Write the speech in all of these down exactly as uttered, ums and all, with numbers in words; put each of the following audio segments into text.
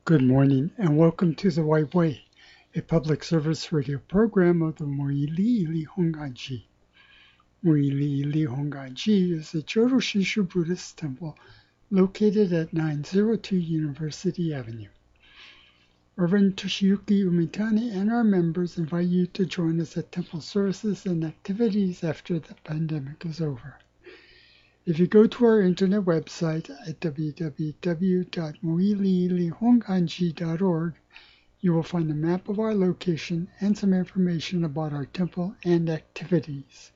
Good morning and welcome to The White Way, a public service radio program of the Mo'iliili Honganji. Mo'iliili Honganji is a Jodo Shinshu Buddhist temple located at nine oh two University Avenue. Reverend Toshiyuki Umitani and our members invite you to join us at temple services and activities after the pandemic is over. If you go to our internet website at w w w dot mo'iliili honganji dot org, you will find a map of our location and some information about our temple and activities.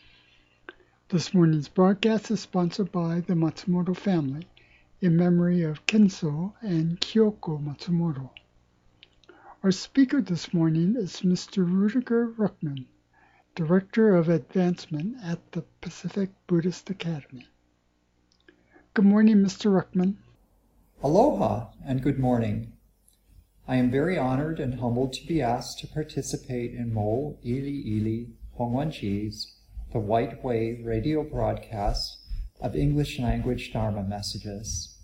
This morning's broadcast is sponsored by the Matsumoto family in memory of Kenso and Kyoko Matsumoto. Our speaker this morning is Mister Rudiger Ruckman, Director of Advancement at the Pacific Buddhist Academy. Good morning, Mister Ruckman. Aloha and good morning. I am very honored and humbled to be asked to participate in Mo'iliili Honganji's The White Way radio broadcast of English language Dharma messages.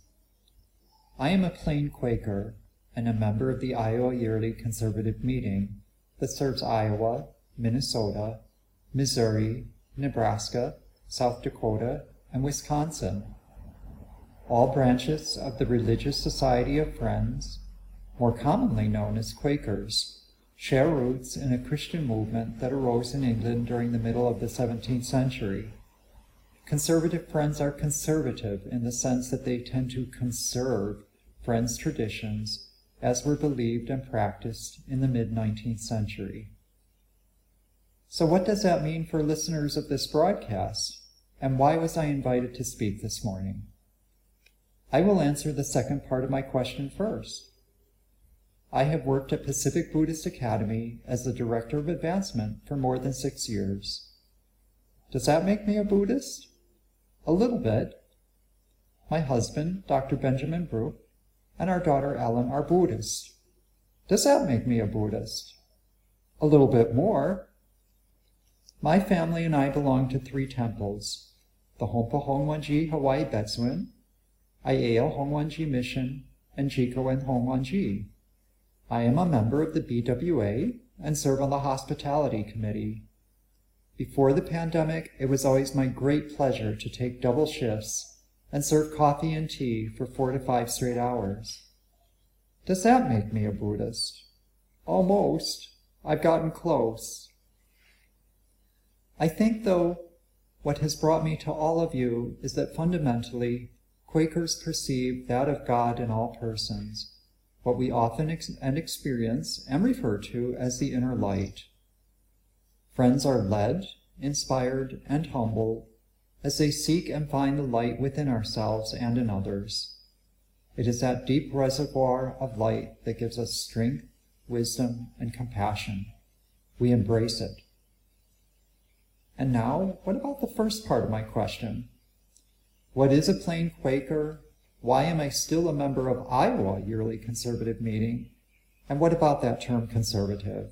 I am a plain Quaker and a member of the Iowa Yearly Conservative Meeting that serves Iowa, Minnesota, Missouri, Nebraska, South Dakota, and Wisconsin. All branches of the Religious Society of Friends, more commonly known as Quakers, share roots in a Christian movement that arose in England during the middle of the seventeenth century. Conservative Friends are conservative in the sense that they tend to conserve Friends' traditions as were believed and practiced in the mid-nineteenth century. So what does that mean for listeners of this broadcast, and why was I invited to speak this morning? I will answer the second part of my question first. I have worked at Pacific Buddhist Academy as the Director of Advancement for more than six years. Does that make me a Buddhist? A little bit. My husband, Doctor Benjamin Brook, and our daughter Ellen are Buddhists. Does that make me a Buddhist? A little bit more. My family and I belong to three temples, the Honpa Hongwanji Hawaii Betsuin, Aiea Hongwanji Mission, and Jikoen Hongwanji. I am a member of the B W A and serve on the Hospitality Committee. Before the pandemic, it was always my great pleasure to take double shifts and serve coffee and tea for four to five straight hours. Does that make me a Buddhist? Almost. I've gotten close. I think, though, what has brought me to all of you is that fundamentally, Quakers perceive that of God in all persons, what we often ex- and experience and refer to as the inner light. Friends are led, inspired, and humbled as they seek and find the light within ourselves and in others. It is that deep reservoir of light that gives us strength, wisdom, and compassion. We embrace it. And now, what about the first part of my question? What is a plain Quaker? Why am I still a member of Iowa Yearly Conservative Meeting? And what about that term conservative?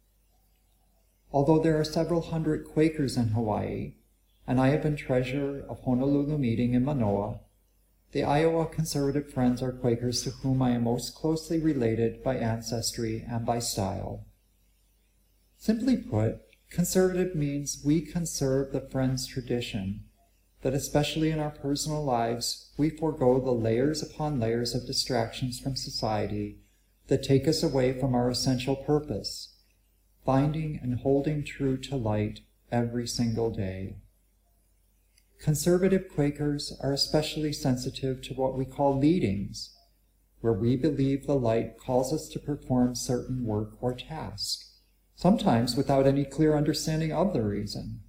Although there are several hundred Quakers in Hawaii, and I have been treasurer of Honolulu Meeting in Manoa, the Iowa Conservative Friends are Quakers to whom I am most closely related by ancestry and by style. Simply put, conservative means we conserve the Friends' tradition, that especially in our personal lives, we forego the layers upon layers of distractions from society that take us away from our essential purpose, finding and holding true to light every single day. Conservative Quakers are especially sensitive to what we call leadings, where we believe the light calls us to perform certain work or task, sometimes without any clear understanding of the reason.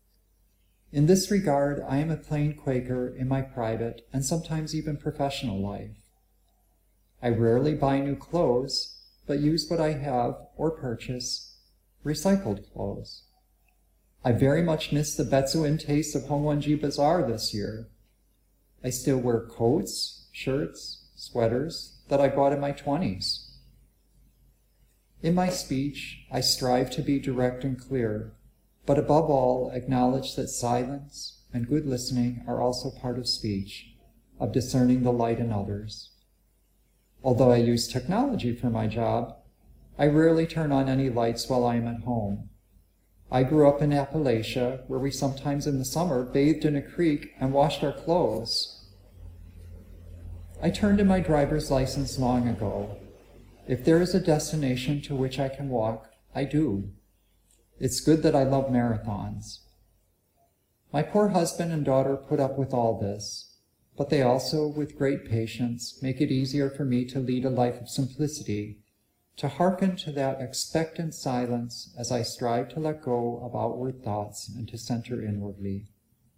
In this regard, I am a plain Quaker in my private and sometimes even professional life. I rarely buy new clothes, but use what I have or purchase recycled clothes. I very much miss the Betsuin taste of Hongwanji Bazaar this year. I still wear coats, shirts, sweaters that I bought in my twenties. In my speech, I strive to be direct and clear, but above all, acknowledge that silence and good listening are also part of speech, of discerning the light in others. Although I use technology for my job, I rarely turn on any lights while I am at home. I grew up in Appalachia, where we sometimes in the summer bathed in a creek and washed our clothes. I turned in my driver's license long ago. If there is a destination to which I can walk, I do. It's good that I love marathons. My poor husband and daughter put up with all this, but they also, with great patience, make it easier for me to lead a life of simplicity, to hearken to that expectant silence as I strive to let go of outward thoughts and to center inwardly,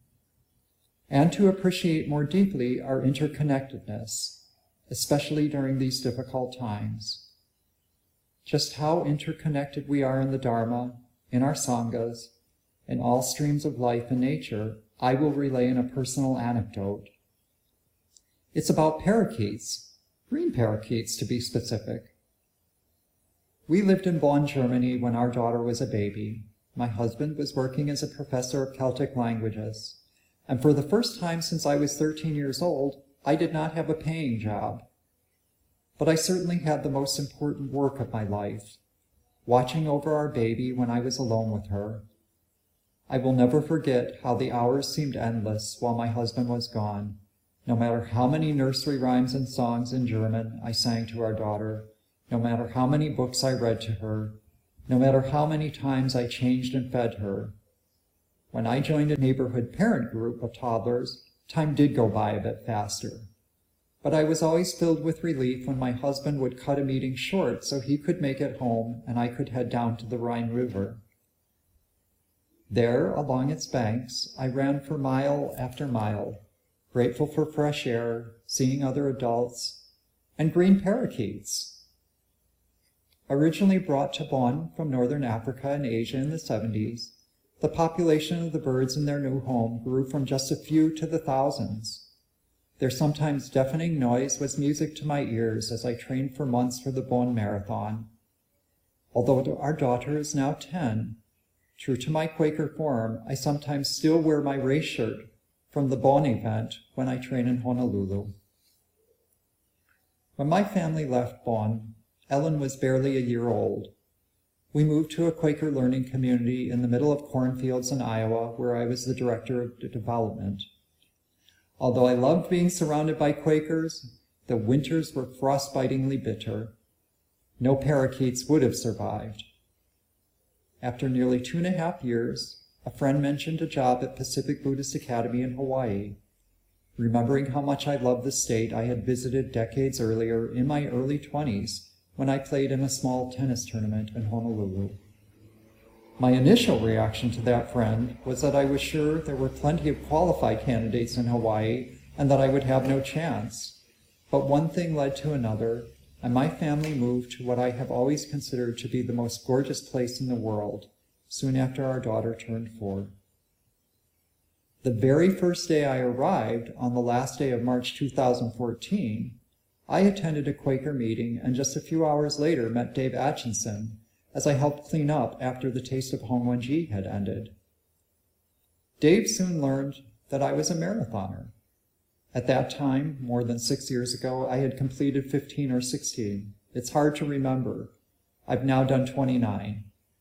and to appreciate more deeply our interconnectedness, especially during these difficult times. Just how interconnected we are in the Dharma, in our Sanghas, in all streams of life and nature, I will relay in a personal anecdote. It's about parakeets, green parakeets to be specific. We lived in Bonn, Germany when our daughter was a baby. My husband was working as a professor of Celtic languages, and for the first time since I was thirteen years old, I did not have a paying job. But I certainly had the most important work of my life, watching over our baby when I was alone with her. I will never forget how the hours seemed endless while my husband was gone, no matter how many nursery rhymes and songs in German I sang to our daughter, no matter how many books I read to her, no matter how many times I changed and fed her. When I joined a neighborhood parent group of toddlers, time did go by a bit faster. But I was always filled with relief when my husband would cut a meeting short so he could make it home and I could head down to the Rhine River. There, along its banks, I ran for mile after mile, grateful for fresh air, seeing other adults, and green parakeets. Originally brought to Bonn from northern Africa and Asia in the seventies, the population of the birds in their new home grew from just a few to the thousands. Their sometimes deafening noise was music to my ears as I trained for months for the Bonn Marathon. Although our daughter is now ten, true to my Quaker form, I sometimes still wear my race shirt from the Bonn event when I train in Honolulu. When my family left Bonn, Ellen was barely a year old. We moved to a Quaker learning community in the middle of cornfields in Iowa, where I was the director of development. Although I loved being surrounded by Quakers, the winters were frostbitingly bitter. No parakeets would have survived. After nearly two and a half years, a friend mentioned a job at Pacific Buddhist Academy in Hawaii. Remembering how much I loved the state I had visited decades earlier in my early twenties, when I played in a small tennis tournament in Honolulu. My initial reaction to that friend was that I was sure there were plenty of qualified candidates in Hawaii and that I would have no chance. But one thing led to another, and my family moved to what I have always considered to be the most gorgeous place in the world, soon after our daughter turned four. The very first day I arrived, on the last day of March two thousand fourteen, I attended a Quaker meeting and just a few hours later met Dave Atchison as I helped clean up after the Taste of Hongwanji had ended. Dave soon learned that I was a marathoner. At that time, more than six years ago, I had completed fifteen or sixteen. It's hard to remember. I've now done twenty-nine.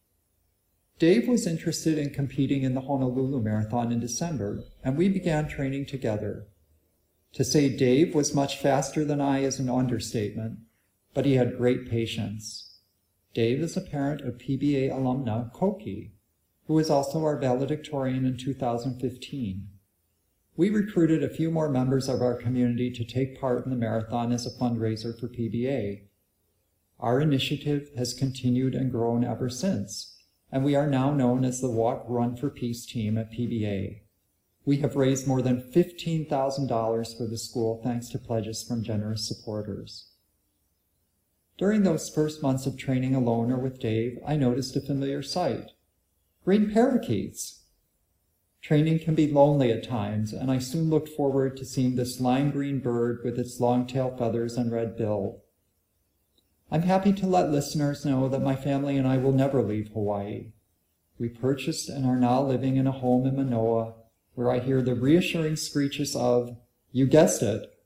Dave was interested in competing in the Honolulu Marathon in December, and we began training together. To say Dave was much faster than I is an understatement, but he had great patience. Dave is a parent of P B A alumna Koki, who is also our valedictorian in two thousand fifteen. We recruited a few more members of our community to take part in the marathon as a fundraiser for P B A. Our initiative has continued and grown ever since, and we are now known as the Walk Run for Peace team at P B A. We have raised more than fifteen thousand dollars for the school thanks to pledges from generous supporters. During those first months of training alone or with Dave, I noticed a familiar sight. Green parakeets. Training can be lonely at times, and I soon looked forward to seeing this lime green bird with its long tail feathers and red bill. I'm happy to let listeners know that my family and I will never leave Hawaii. We purchased and are now living in a home in Manoa, where I hear the reassuring screeches of, you guessed it,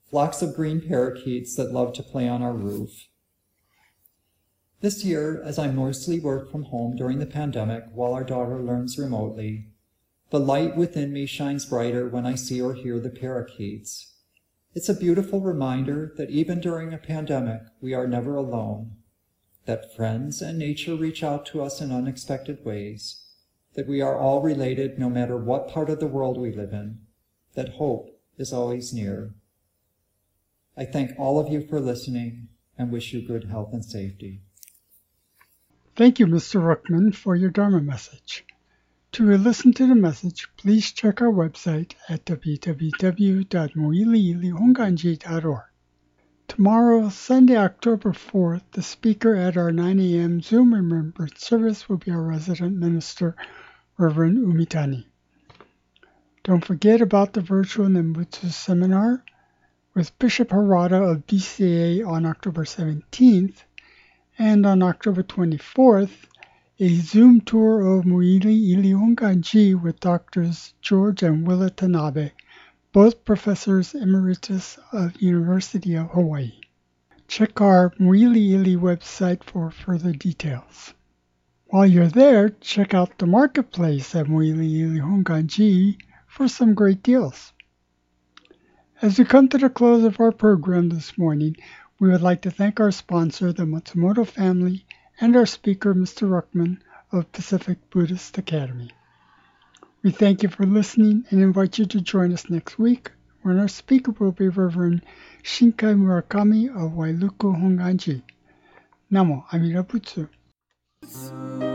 flocks of green parakeets that love to play on our roof. This year, as I mostly work from home during the pandemic while our daughter learns remotely, the light within me shines brighter when I see or hear the parakeets. It's a beautiful reminder that even during a pandemic, we are never alone, that friends and nature reach out to us in unexpected ways, that we are all related no matter what part of the world we live in, that hope is always near. I thank all of you for listening and wish you good health and safety. Thank you, Mister Ruckman, for your Dharma message. To listen to the message, please check our website at w w w dot moiliili honganji dot org. Tomorrow, Sunday, October fourth, the speaker at our nine a.m. Zoom Remembrance service will be our resident minister, Reverend Umitani. Don't forget about the virtual Nembutsu seminar with Bishop Harada of B C A on October seventeenth, and on October twenty-fourth, a Zoom tour of Moiliili Honganji with Doctors George and Willa Tanabe, both professors emeritus of University of Hawaii. Check our Moiliili website for further details. While you're there, check out the marketplace at Moiliili Honganji for some great deals. As we come to the close of our program this morning, we would like to thank our sponsor, the Matsumoto family, and our speaker, Mister Ruckman of Pacific Buddhist Academy. We thank you for listening and invite you to join us next week when our speaker will be Reverend Shinkai Murakami of Wailuku Honganji. Namo Amida Butsu.